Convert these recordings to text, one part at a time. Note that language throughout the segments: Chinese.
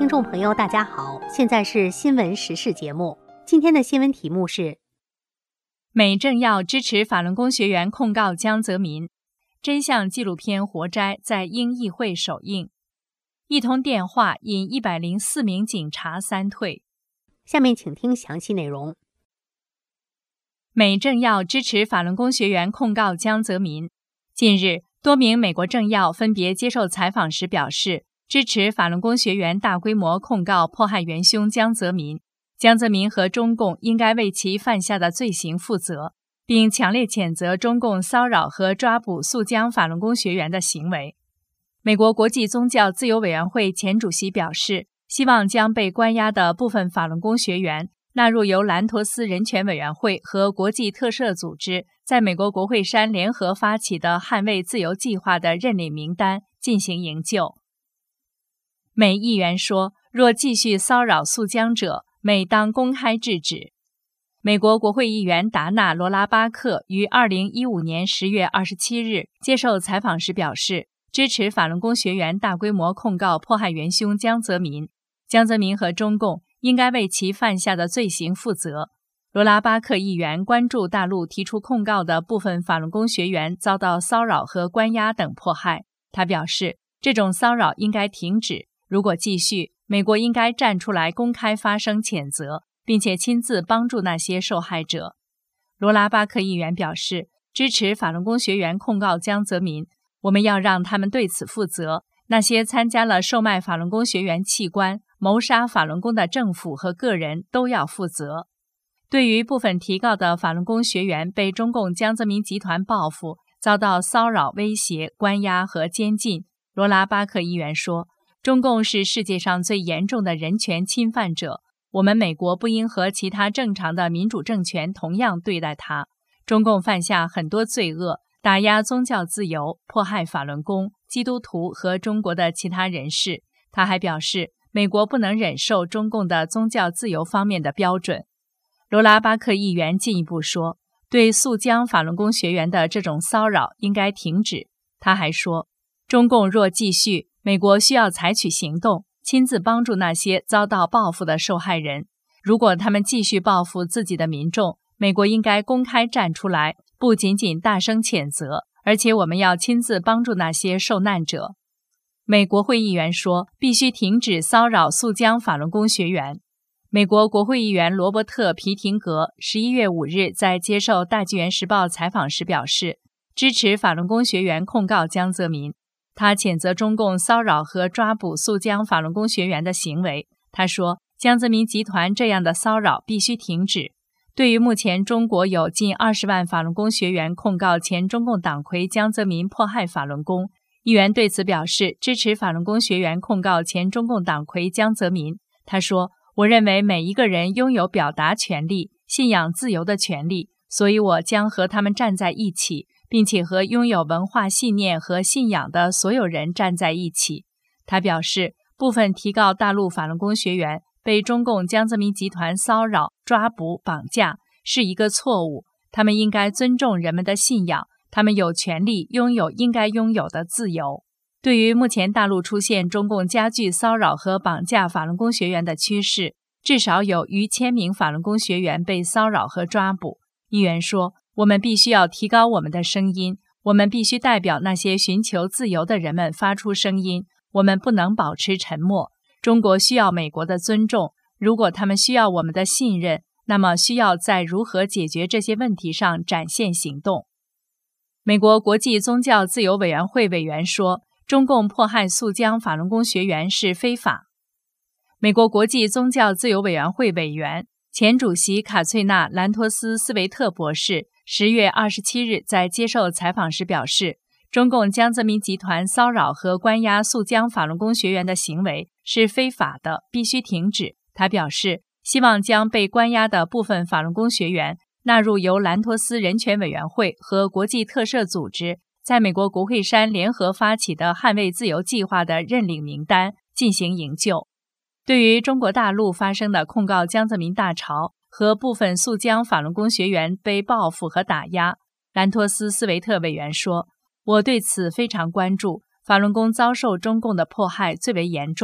听众朋友，大家好，现在是新闻时事节目。今天的新闻题目是： 美政要支持法轮功学员控告江泽民，真相纪录片《活摘》在英议会首映，一通电话引104名警察三退。 下面请听详细内容。 美政要支持法轮功学员控告江泽民。近日，多名美国政要分别接受采访时表示，支持法轮功学员大规模控告迫害元凶江泽民。江泽民和中共应该为其犯下的罪行负责，并强烈谴责中共骚扰和抓捕诉江法轮功学员的行为。美国国际宗教自由委员会前主席表示，希望将被关押的部分法轮功学员纳入由兰托斯人权委员会和国际特赦组织在美国国会山联合发起的捍卫自由计划的认领名单进行营救。美议员说，若继续骚扰诉江者，美当公开制止。美国国会议员达纳·罗拉巴克于2015年10月27日接受采访时表示，支持法轮功学员大规模控告迫害元凶江泽民。江泽民和中共应该为其犯下的罪行负责。罗拉巴克议员关注大陆提出控告的部分法轮功学员遭到骚扰和关押等迫害。他表示，这种骚扰应该停止，如果继续，美国应该站出来公开发声谴责，并且亲自帮助那些受害者。罗拉巴克议员表示，支持法轮功学员控告江泽民，我们要让他们对此负责。那些参加了售卖法轮功学员器官、谋杀法轮功的政府和个人都要负责。对于部分提告的法轮功学员被中共江泽民集团报复，遭到骚扰、威胁、关押和监禁，罗拉巴克议员说，中共是世界上最严重的人权侵犯者，我们美国不应和其他正常的民主政权同样对待他。中共犯下很多罪恶，打压宗教自由，迫害法轮功、基督徒和中国的其他人士。他还表示，美国不能忍受中共的宗教自由方面的标准。罗拉巴克议员进一步说，对诉江法轮功学员的这种骚扰应该停止。他还说，中共若继续，美国需要采取行动，亲自帮助那些遭到报复的受害人。如果他们继续报复自己的民众，美国应该公开站出来，不仅仅大声谴责，而且我们要亲自帮助那些受难者。美国会议员说，必须停止骚扰诉江法轮功学员。美国国会议员罗伯特·皮廷格11月5日在接受《大纪元时报》采访时表示，支持法轮功学员控告江泽民。他谴责中共骚扰和抓捕诉江法轮功学员的行为。他说，江泽民集团这样的骚扰必须停止。对于目前中国有近20万法轮功学员控告前中共党魁江泽民迫害法轮功，议员对此表示支持法轮功学员控告前中共党魁江泽民。他说，我认为每一个人拥有表达权利、信仰自由的权利，所以我将和他们站在一起，并且和拥有文化信念和信仰的所有人站在一起。他表示，部分提告大陆法轮功学员被中共江泽民集团骚扰、抓捕、绑架是一个错误，他们应该尊重人们的信仰，他们有权利拥有应该拥有的自由。对于目前大陆出现中共加剧骚扰和绑架法轮功学员的趋势，至少有逾1000名法轮功学员被骚扰和抓捕。议员说，我们必须要提高我们的声音，我们必须代表那些寻求自由的人们发出声音，我们不能保持沉默。中国需要美国的尊重，如果他们需要我们的信任，那么需要在如何解决这些问题上展现行动。美国国际宗教自由委员会委员说，中共迫害诉江法轮功学员是非法。美国国际宗教自由委员会委员、前主席卡翠娜·兰托斯斯维特博士10月27日在接受采访时表示，中共江泽民集团骚扰和关押诉江法轮功学员的行为是非法的，必须停止。他表示，希望将被关押的部分法轮功学员纳入由兰托斯人权委员会和国际特赦组织在美国国会山联合发起的捍卫自由计划的认领名单进行营救。对于中国大陆发生的控告江泽民大潮和部分诉江法轮功学员被报复和打压，兰托斯斯维特委员说，我对此非常关注，法轮功遭受中共的迫害最为严重，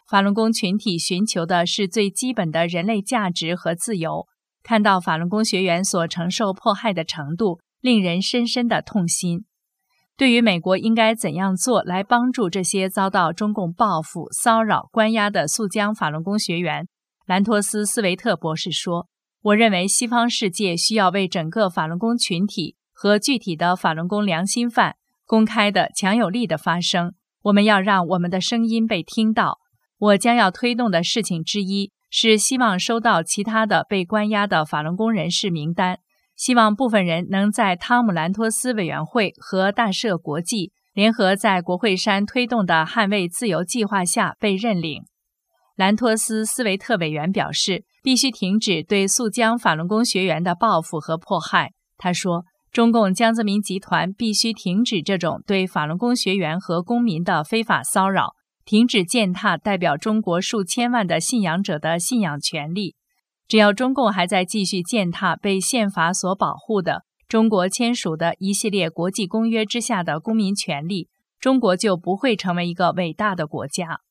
法轮功群体寻求的是最基本的人类价值和自由。看到法轮功学员所承受迫害的程度，令人深深的痛心。对于美国应该怎样做来帮助这些遭到中共报复、骚扰、关押的诉江法轮功学员，兰托斯·斯维特博士说，我认为西方世界需要为整个法轮功群体和具体的法轮功良心犯公开的、强有力的发声。我们要让我们的声音被听到。我将要推动的事情之一是希望收到其他的被关押的法轮功人士名单，希望部分人能在汤姆·兰托斯委员会和大赦国际联合在国会山推动的捍卫自由计划下被认领。兰托斯·斯维特委员表示，必须停止对诉江法轮功学员的报复和迫害。他说，中共江泽民集团必须停止这种对法轮功学员和公民的非法骚扰，停止践踏代表中国数千万的信仰者的信仰权利。只要中共还在继续践踏被宪法所保护的中国签署的一系列国际公约之下的公民权利，中国就不会成为一个伟大的国家。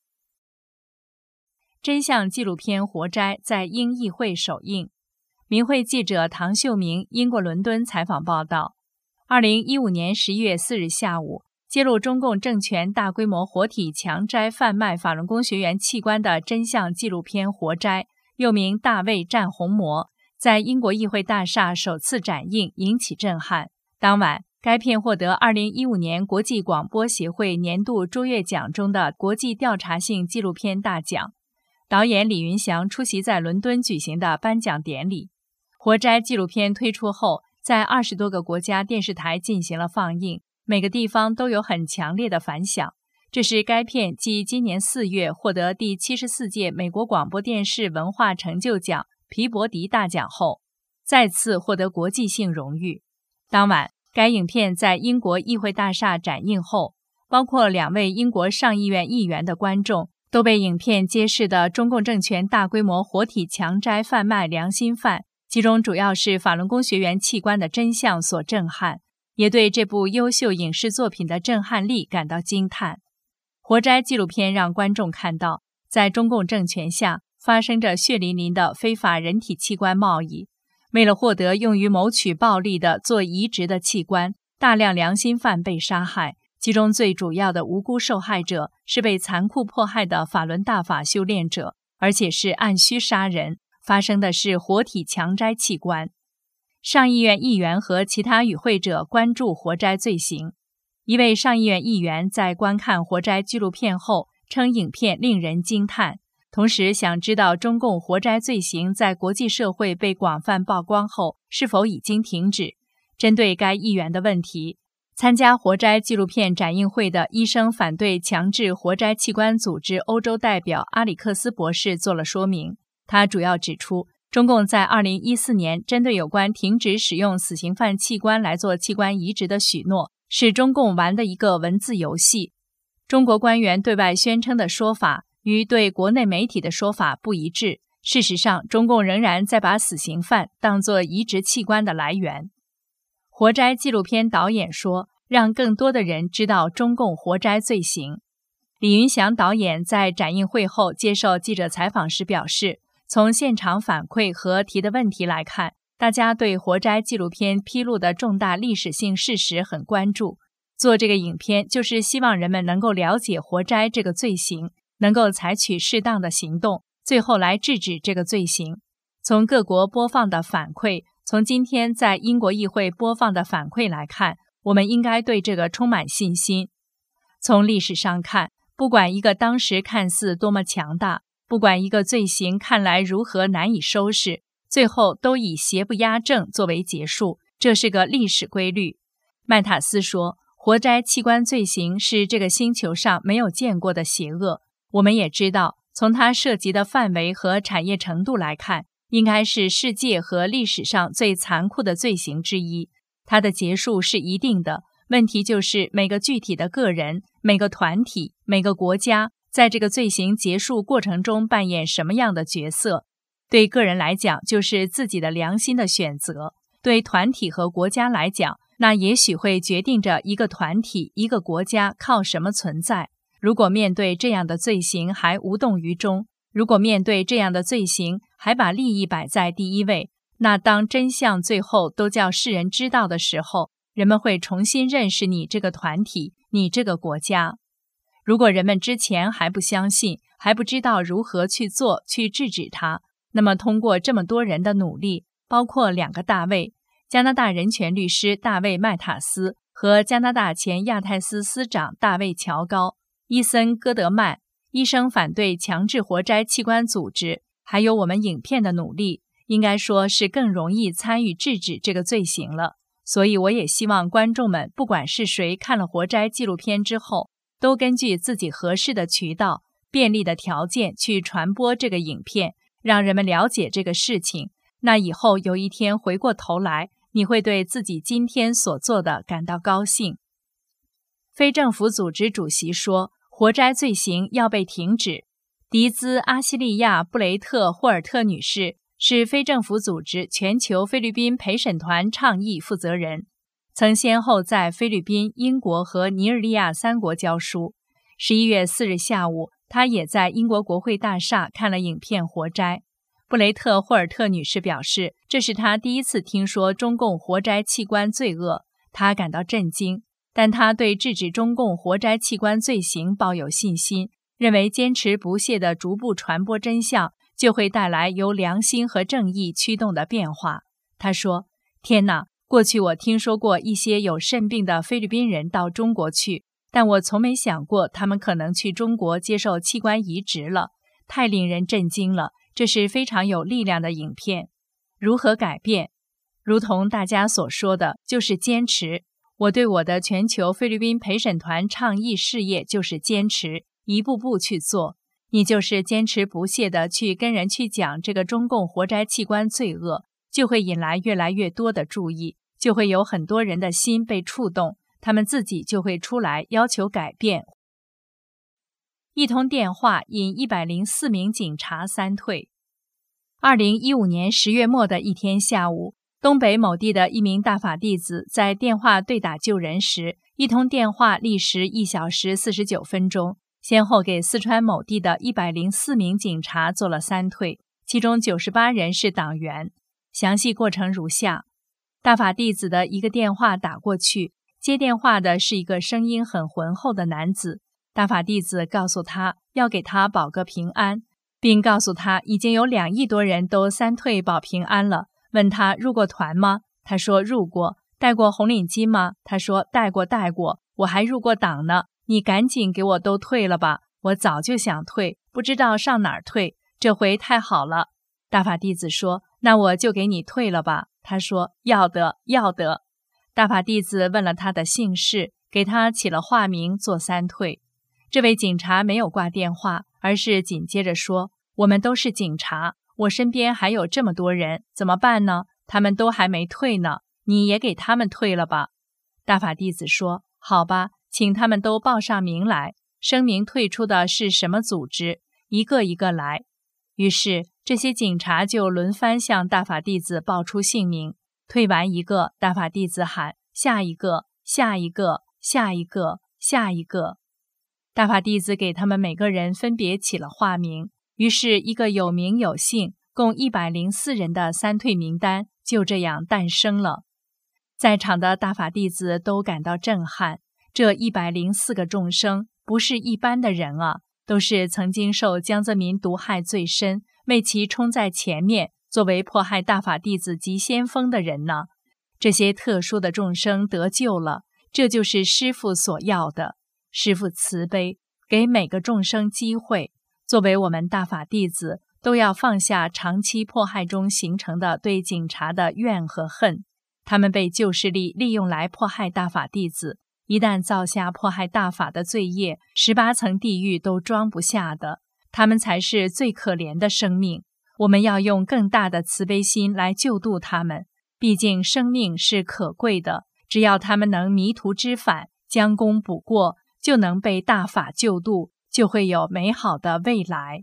真相纪录片《活摘》在英议会首映。民会记者唐秀明英国伦敦采访报道，2015年11月4日下午，揭露中共政权大规模活体强摘贩卖法轮功学员器官的真相纪录片《活摘》，又名《大卫战红魔》，在英国议会大厦首次展映，引起震撼。当晚，该片获得2015年国际广播协会年度卓越奖中的国际调查性纪录片大奖。导演李云祥出席在伦敦举行的颁奖典礼。活摘纪录片推出后，在20多个国家电视台进行了放映，每个地方都有很强烈的反响。这是该片继今年4月获得第74届美国广播电视文化成就奖皮博迪大奖后，再次获得国际性荣誉。当晚，该影片在英国议会大厦展映后，包括2位英国上议院议员的观众都被影片揭示的中共政权大规模活体强摘贩卖良心犯，其中主要是法轮功学员器官的真相所震撼，也对这部优秀影视作品的震撼力感到惊叹。活摘纪录片让观众看到，在中共政权下发生着血淋淋的非法人体器官贸易。为了获得用于谋取暴利的做移植的器官，大量良心犯被杀害，其中最主要的无辜受害者是被残酷迫害的法轮大法修炼者，而且是按需杀人，发生的是活体强摘器官。上议院议员和其他与会者关注活摘罪行。一位上议院议员在观看活摘纪录片后称影片令人惊叹，同时想知道中共活摘罪行在国际社会被广泛曝光后是否已经停止。针对该议员的问题，参加活摘纪录片展映会的医生反对强制活摘器官组织欧洲代表阿里克斯博士做了说明。他主要指出，中共在2014年针对有关停止使用死刑犯器官来做器官移植的许诺，是中共玩的一个文字游戏。中国官员对外宣称的说法与对国内媒体的说法不一致。事实上，中共仍然在把死刑犯当作移植器官的来源。活摘纪录片导演说，让更多的人知道中共活摘罪行。李云祥导演在展映会后接受记者采访时表示，从现场反馈和提的问题来看，大家对活摘纪录片披露的重大历史性事实很关注。做这个影片就是希望人们能够了解活摘这个罪行，能够采取适当的行动，最后来制止这个罪行。从各国播放的反馈，从今天在英国议会播放的反馈来看，我们应该对这个充满信心。从历史上看，不管一个当时看似多么强大，不管一个罪行看来如何难以收拾，最后都以邪不压正作为结束，这是个历史规律。麦塔斯说，活摘器官罪行是这个星球上没有见过的邪恶。我们也知道，从它涉及的范围和产业程度来看，应该是世界和历史上最残酷的罪行之一。它的结束是一定的，问题就是每个具体的个人、每个团体、每个国家在这个罪行结束过程中扮演什么样的角色。对个人来讲，就是自己的良心的选择；对团体和国家来讲，那也许会决定着一个团体、一个国家靠什么存在。 如果面对这样的罪行还无动于衷，如果面对这样的罪行还把利益摆在第一位，那当真相最后都叫世人知道的时候，人们会重新认识你这个团体，你这个国家。如果人们之前还不相信，还不知道如何去做，去制止它，那么通过这么多人的努力，包括2个大卫，加拿大人权律师大卫·麦塔斯和加拿大前亚太司司长大卫·乔高、伊森·戈德曼、医生反对强制活摘器官组织，还有我们影片的努力，应该说是更容易参与制止这个罪行了。所以我也希望观众们，不管是谁看了活摘纪录片之后，都根据自己合适的渠道、便利的条件去传播这个影片，让人们了解这个事情。那以后有一天回过头来，你会对自己今天所做的感到高兴。非政府组织主席说，活摘罪行要被停止。迪兹·阿西利亚·布雷特·霍尔特女士是非政府组织全球菲律宾陪审团倡议负责人，曾先后在菲律宾、英国和尼日利亚3国教书。11月4日下午，她也在英国国会大厦看了影片活摘。布雷特·霍尔特女士表示，这是她第一次听说中共活摘器官罪恶，她感到震惊，但她对制止中共活摘器官罪行抱有信心，认为坚持不懈地逐步传播真相，就会带来由良心和正义驱动的变化。她说，天哪，过去我听说过一些有肾病的菲律宾人到中国去，但我从没想过他们可能去中国接受器官移植了，太令人震惊了，这是非常有力量的影片。如何改变？如同大家所说的，就是坚持。我对我的全球菲律宾陪审团倡议事业就是坚持，一步步去做。你就是坚持不懈地去跟人去讲这个中共活摘器官罪恶，就会引来越来越多的注意，就会有很多人的心被触动，他们自己就会出来要求改变。一通电话引104名警察3退。2015年10月末的一天下午，东北某地的一名大法弟子在电话对打救人时，一通电话历时1小时49分钟，先后给四川某地的104名警察做了3退，其中98人是党员。详细过程如下：大法弟子的一个电话打过去，接电话的是一个声音很浑厚的男子。大法弟子告诉他要给他保个平安，并告诉他已经有2亿多人都3退保平安了，问他入过团吗？他说入过。戴过红领巾吗？他说戴过，我还入过党呢。你赶紧给我都退了吧，我早就想退，不知道上哪儿退，这回太好了。大法弟子说，那我就给你退了吧。他说要得。大法弟子问了他的姓氏，给他起了化名做3退。这位警察没有挂电话，而是紧接着说，我们都是警察，我身边还有这么多人，怎么办呢？他们都还没退呢，你也给他们退了吧。大法弟子说，好吧，请他们都报上名来，声明退出的是什么组织，一个一个来。于是这些警察就轮番向大法弟子报出姓名，退完一个，大法弟子喊下一个，下一个，下一个，下一个。大法弟子给他们每个人分别起了化名，于是一个有名有姓共104人的3退名单就这样诞生了。在场的大法弟子都感到震撼，这104个众生不是一般的人啊，都是曾经受江泽民毒害最深，为其冲在前面，作为迫害大法弟子急先锋的人呢。这些特殊的众生得救了，这就是师父所要的。师父慈悲，给每个众生机会。作为我们大法弟子，都要放下长期迫害中形成的对警察的怨和恨。他们被旧势力利用来迫害大法弟子，一旦造下迫害大法的罪业，18层地狱都装不下的。他们才是最可怜的生命。我们要用更大的慈悲心来救度他们，毕竟生命是可贵的。只要他们能迷途知返，将功补过，就能被大法救度，就会有美好的未来。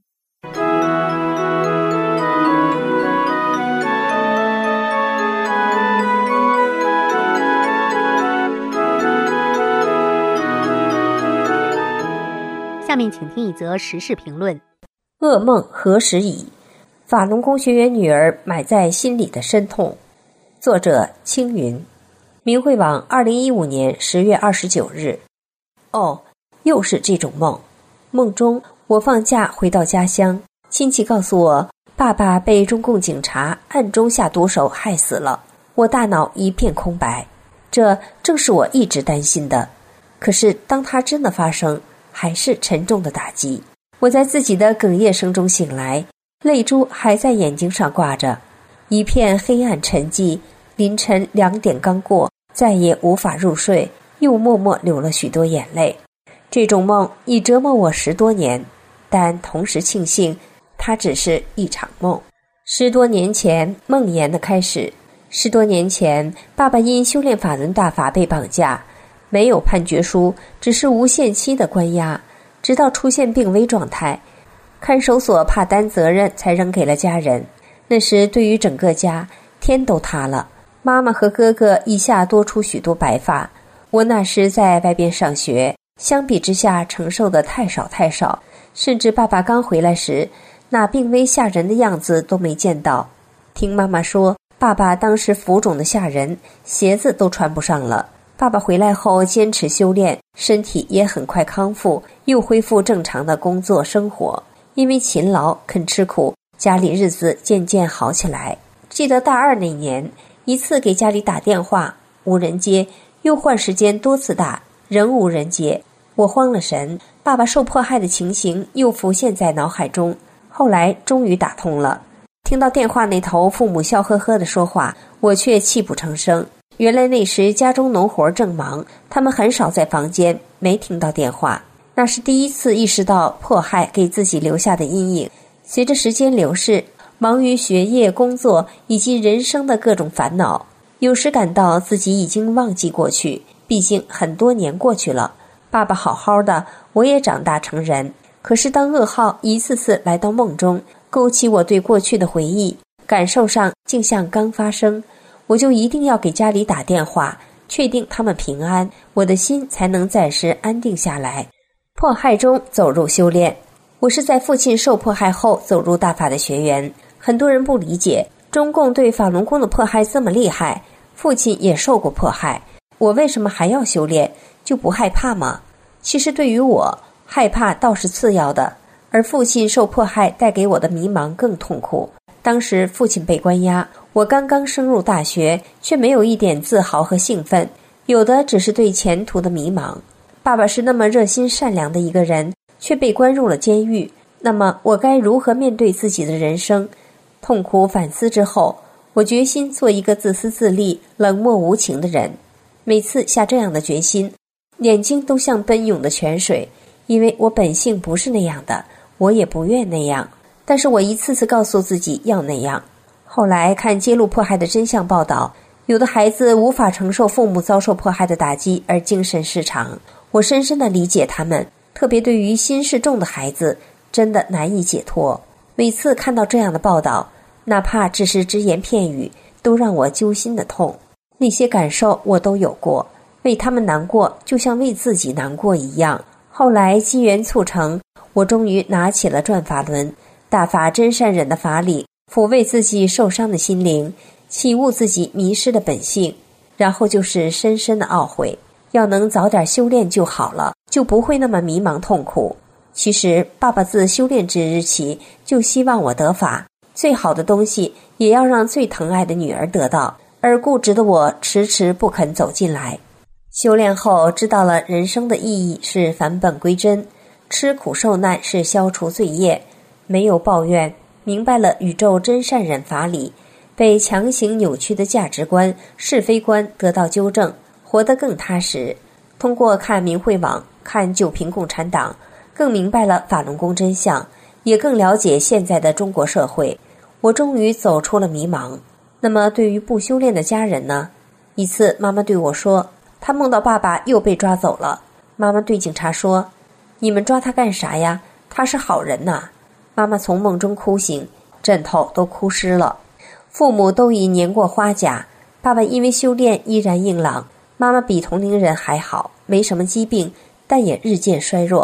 下面请听一则时事评论。 噩梦何时已？法轮功学员女儿埋在心里的深痛。作者青云，明慧网2015年10月29日。又是这种梦。梦中我放假回到家乡，亲戚告诉我，爸爸被中共警察暗中下毒手害死了。我大脑一片空白，这正是我一直担心的。可是当它真的发生，还是沉重的打击。我在自己的哽咽声中醒来，泪珠还在眼睛上挂着，一片黑暗沉寂。凌晨2点刚过，再也无法入睡，又默默流了许多眼泪。这种梦已折磨我10多年，但同时庆幸它只是一场梦。10多年前梦魇的开始。10多年前，爸爸因修炼法轮大法被绑架，没有判决书，只是无限期的关押，直到出现病危状态，看守所怕担责任才扔给了家人。那时对于整个家，天都塌了。妈妈和哥哥一下多出许多白发。我那时在外边上学，相比之下承受的太少，甚至爸爸刚回来时，那病危吓人的样子都没见到。听妈妈说，爸爸当时浮肿的吓人，鞋子都穿不上了。爸爸回来后坚持修炼，身体也很快康复，又恢复正常的工作生活。因为勤劳肯吃苦，家里日子渐渐好起来。记得大2那年，一次给家里打电话，无人接，又换时间多次打，仍无人接。我慌了神，爸爸受迫害的情形又浮现在脑海中。后来终于打通了，听到电话那头父母笑呵呵地说话，我却泣不成声。原来那时家中农活正忙，他们很少在房间，没听到电话。那是第一次意识到迫害给自己留下的阴影。随着时间流逝，忙于学业、工作以及人生的各种烦恼，有时感到自己已经忘记过去，毕竟很多年过去了。爸爸好好的，我也长大成人。可是当噩耗一次次来到梦中，勾起我对过去的回忆，感受上竟像刚发生，我就一定要给家里打电话，确定他们平安，我的心才能暂时安定下来。迫害中走入修炼。我是在父亲受迫害后走入大法的学员。很多人不理解，中共对法轮功的迫害这么厉害，父亲也受过迫害，我为什么还要修炼？就不害怕吗？其实对于我，害怕倒是次要的，而父亲受迫害带给我的迷茫更痛苦。当时父亲被关押，我刚刚升入大学，却没有一点自豪和兴奋，有的只是对前途的迷茫。爸爸是那么热心善良的一个人，却被关入了监狱，那么我该如何面对自己的人生？痛苦反思之后，我决心做一个自私自利、冷漠无情的人。每次下这样的决心，眼睛都像奔涌的泉水，因为我本性不是那样的，我也不愿那样，但是我一次次告诉自己要那样。后来看揭露迫害的真相报道，有的孩子无法承受父母遭受迫害的打击而精神失常，我深深地理解他们，特别对于心事重的孩子，真的难以解脱。每次看到这样的报道，哪怕只是只言片语，都让我揪心的痛。那些感受我都有过，为他们难过，就像为自己难过一样。后来机缘促成，我终于拿起了转法轮，大法真善忍的法理，抚慰自己受伤的心灵，启悟自己迷失的本性。然后就是深深的懊悔，要能早点修炼就好了，就不会那么迷茫痛苦。其实爸爸自修炼之日起，就希望我得法，最好的东西也要让最疼爱的女儿得到，而固执的我迟迟不肯走进来。修炼后知道了人生的意义是返本归真，吃苦受难是消除罪业，没有抱怨，明白了宇宙真善忍法理，被强行扭曲的价值观、是非观得到纠正，活得更踏实。通过看明慧网，看九平共产党，更明白了法轮功真相，也更了解现在的中国社会。我终于走出了迷茫。那么对于不修炼的家人呢？一次妈妈对我说，她梦到爸爸又被抓走了。妈妈对警察说，你们抓他干啥呀？他是好人呐。妈妈从梦中哭醒，枕头都哭湿了。父母都已年过花甲，爸爸因为修炼依然硬朗，妈妈比同龄人还好，没什么疾病，但也日渐衰弱。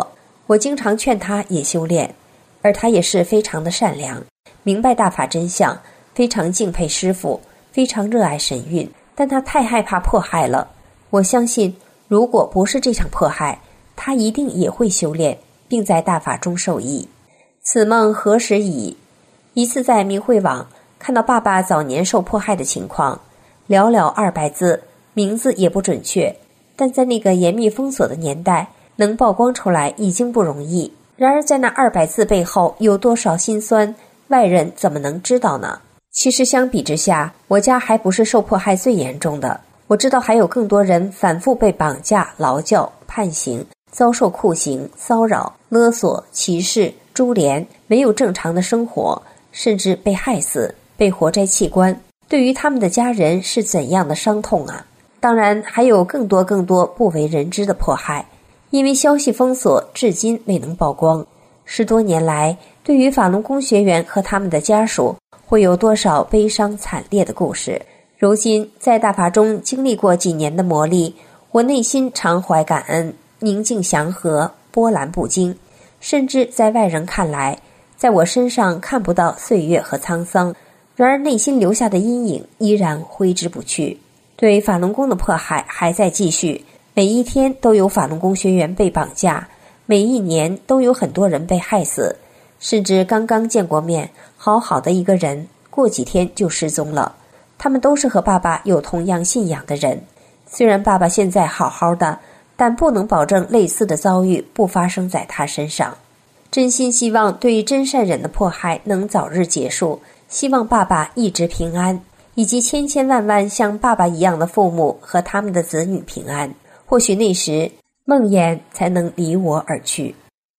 我经常劝他也修炼，而他也是非常的善良，明白大法真相，非常敬佩师父，非常热爱神韵，但他太害怕迫害了。我相信，如果不是这场迫害，他一定也会修炼，并在大法中受益。此梦何时已？一次在明慧网看到爸爸早年受迫害的情况，寥寥200字，名字也不准确，但在那个严密封锁的年代，能曝光出来已经不容易。然而在那200字背后有多少辛酸，外人怎么能知道呢？其实相比之下，我家还不是受迫害最严重的。我知道还有更多人反复被绑架、劳教、判刑，遭受酷刑、骚扰、勒索、歧视、株连，没有正常的生活，甚至被害死，被活摘器官。对于他们的家人是怎样的伤痛啊！当然还有更多不为人知的迫害，因为消息封锁至今未能曝光。10多年来，对于法轮功学员和他们的家属，会有多少悲伤惨烈的故事。如今在大法中经历过几年的磨砺，我内心常怀感恩，宁静祥和，波澜不惊。甚至在外人看来，在我身上看不到岁月和沧桑，然而内心留下的阴影依然挥之不去。对法轮功的迫害还在继续，每一天都有法轮功学员被绑架，每一年都有很多人被害死，甚至刚刚见过面好好的一个人，过几天就失踪了。他们都是和爸爸有同样信仰的人，虽然爸爸现在好好的，但不能保证类似的遭遇不发生在他身上。真心希望对于真善忍的迫害能早日结束，希望爸爸一直平安，以及千千万万像爸爸一样的父母和他们的子女平安。或许那时梦魇才能离我而去。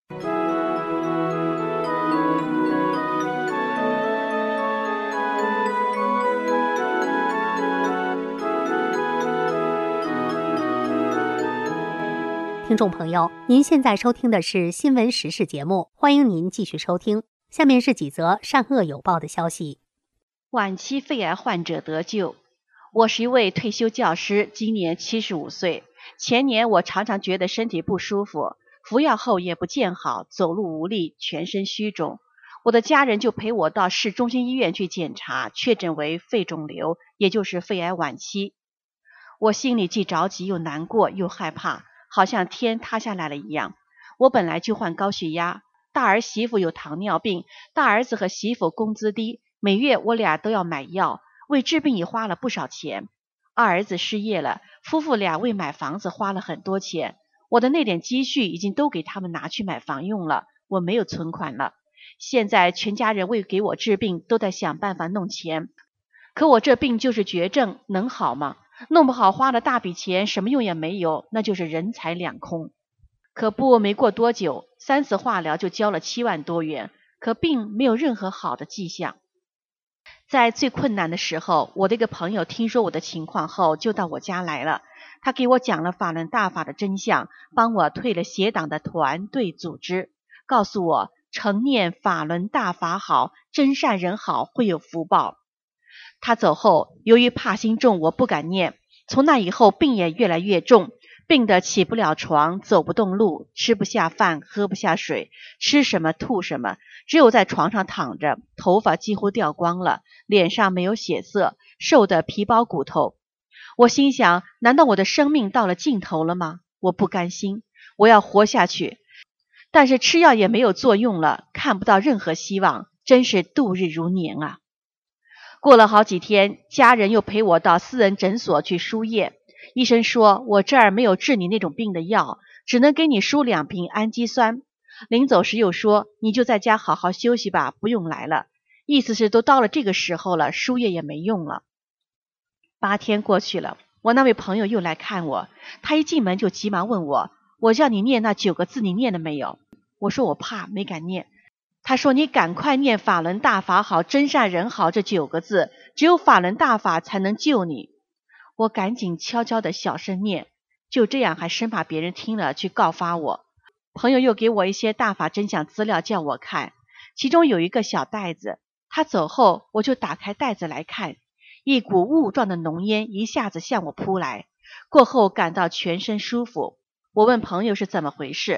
听众朋友，您现在收听的是新闻时事节目，欢迎您继续收听。下面是几则善恶有报的消息。 晚期肺癌患者得救。我是一位退休教师，今年75岁。前年我常常觉得身体不舒服，服药后也不见好，走路无力，全身虚肿。我的家人就陪我到市中心医院去检查，确诊为肺肿瘤，也就是肺癌晚期。我心里既着急又难过又害怕，好像天塌下来了一样。我本来就患高血压，大儿媳妇有糖尿病，大儿子和媳妇工资低，每月我俩都要买药，为治病也花了不少钱。二儿子失业了，夫妇俩为买房子花了很多钱，我的那点积蓄已经都给他们拿去买房用了，我没有存款了。现在全家人为给我治病都在想办法弄钱，可我这病就是绝症，能好吗？弄不好花了大笔钱什么用也没有，那就是人财两空。可不，没过多久3次化疗就交了7万多元，可病没有任何好的迹象。在最困难的时候，我的一个朋友听说我的情况后就到我家来了，他给我讲了法轮大法的真相，帮我退了邪党的团队组织，告诉我常念法轮大法好，真善人好，会有福报。他走后，由于怕心重，我不敢念，从那以后病也越来越重，病得起不了床，走不动路，吃不下饭，喝不下水，吃什么吐什么，只有在床上躺着，头发几乎掉光了，脸上没有血色，瘦得皮包骨头。我心想，难道我的生命到了尽头了吗？我不甘心，我要活下去。但是吃药也没有作用了，看不到任何希望，真是度日如年啊。过了好几天，家人又陪我到私人诊所去输液，医生说我这儿没有治你那种病的药，只能给你输2瓶氨基酸。临走时又说，你就在家好好休息吧，不用来了。意思是都到了这个时候了，输液也没用了。8天过去了，我那位朋友又来看我，他一进门就急忙问我，我叫你念那9个字，你念了没有？我说我怕，没敢念。他说你赶快念法轮大法好，真善人好这9个字，只有法轮大法才能救你。我赶紧悄悄的小声念，就这样还生怕别人听了去告发我。朋友又给我一些大法真相资料叫我看，其中有一个小袋子，他走后我就打开袋子来看，一股雾状的浓烟一下子向我扑来，过后感到全身舒服。我问朋友是怎么回事，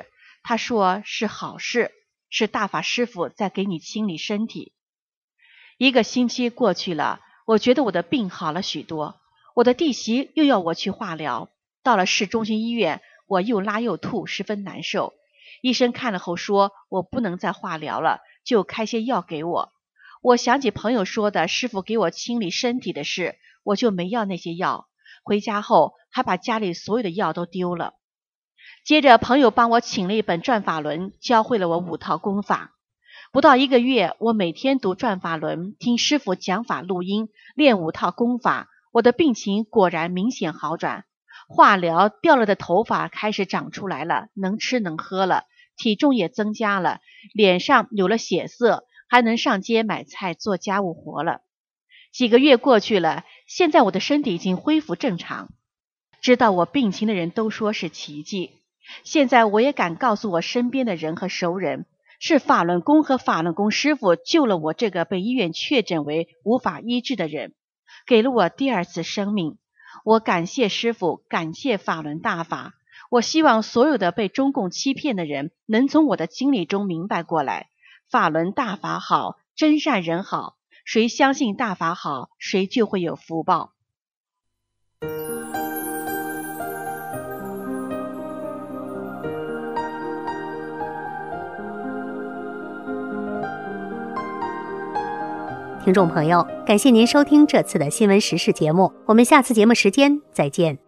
他说是好事，是大法师父在给你清理身体。1个星期过去了，我觉得我的病好了许多。我的弟媳又要我去化疗，到了市中心医院，我又拉又吐，十分难受。医生看了后说我不能再化疗了，就开些药给我。我想起朋友说的师父给我清理身体的事，我就没要那些药。回家后还把家里所有的药都丢了。接着朋友帮我请了一本转法轮，教会了我5套功法。不到1个月，我每天读转法轮，听师父讲法录音，练5套功法，我的病情果然明显好转。化疗掉了的头发开始长出来了，能吃能喝了，体重也增加了，脸上有了血色，还能上街买菜做家务活了。几个月过去了，现在我的身体已经恢复正常。知道我病情的人都说是奇迹。现在我也敢告诉我身边的人和熟人，是法轮功和法轮功师父救了我这个被医院确诊为无法医治的人，给了我第2次生命。我感谢师父，感谢法轮大法。我希望所有的被中共欺骗的人能从我的经历中明白过来，法轮大法好，真善人好，谁相信大法好，谁就会有福报。 听众朋友，感谢您收听这次的新闻时事节目，我们下次节目时间再见。